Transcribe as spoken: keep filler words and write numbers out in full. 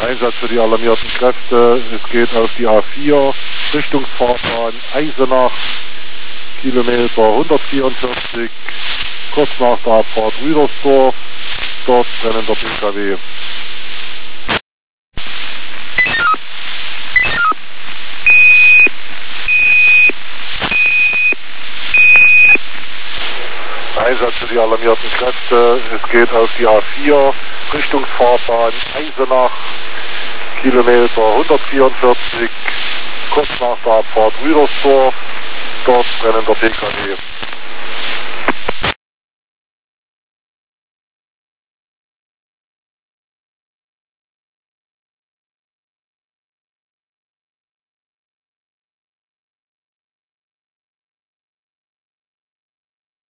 Einsatz für die alarmierten Kräfte. Es geht auf die A vier, Richtungsfahrbahn Eisenach, Kilometer hundertvierundvierzig, kurz nach der Abfahrt Rüdersdorf, dort brennender P K W. Einsatz für die alarmierten Kräfte. Es geht auf die A vier, Richtungsfahrbahn Eisenach, Kilometer hundertvierundvierzig, kurz nach der Abfahrt Rüdersdorf, dort brennender P K W.